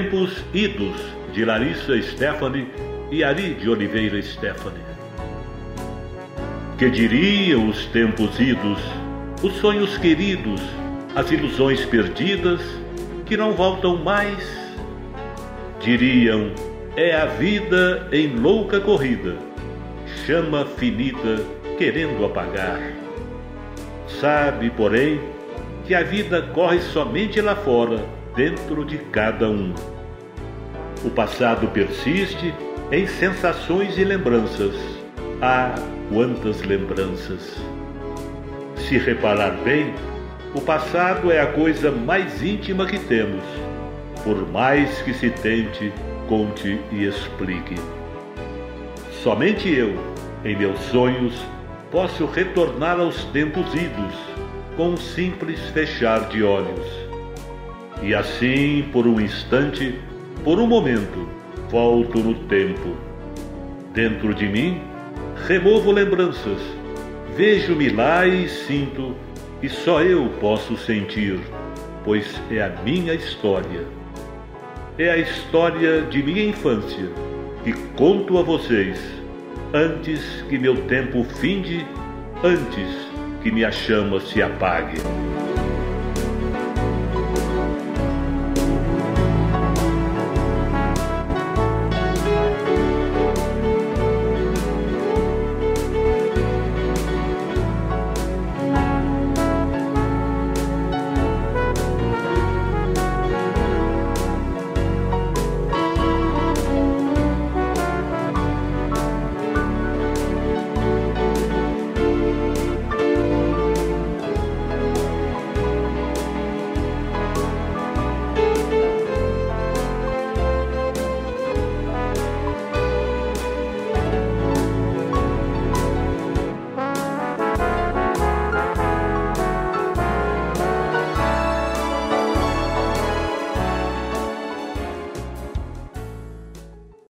Tempos Idos, de Larissa Stephanie e Ari de Oliveira Stephanie. Que diriam os tempos idos, os sonhos queridos, as ilusões perdidas, que não voltam mais? Diriam, é a vida em louca corrida, chama finita querendo apagar. Sabe, porém, que a vida corre somente lá fora, dentro de cada um. O passado persiste em sensações e lembranças. Ah, quantas lembranças! Se reparar bem, o passado é a coisa mais íntima que temos, por mais que se tente, conte e explique. Somente eu, em meus sonhos, posso retornar aos tempos idos, com um simples fechar de olhos. E assim, por um instante, por um momento, volto no tempo. Dentro de mim, removo lembranças, vejo-me lá e sinto, e só eu posso sentir, pois é a minha história. É a história de minha infância, que conto a vocês, antes que meu tempo finde, antes que minha chama se apague.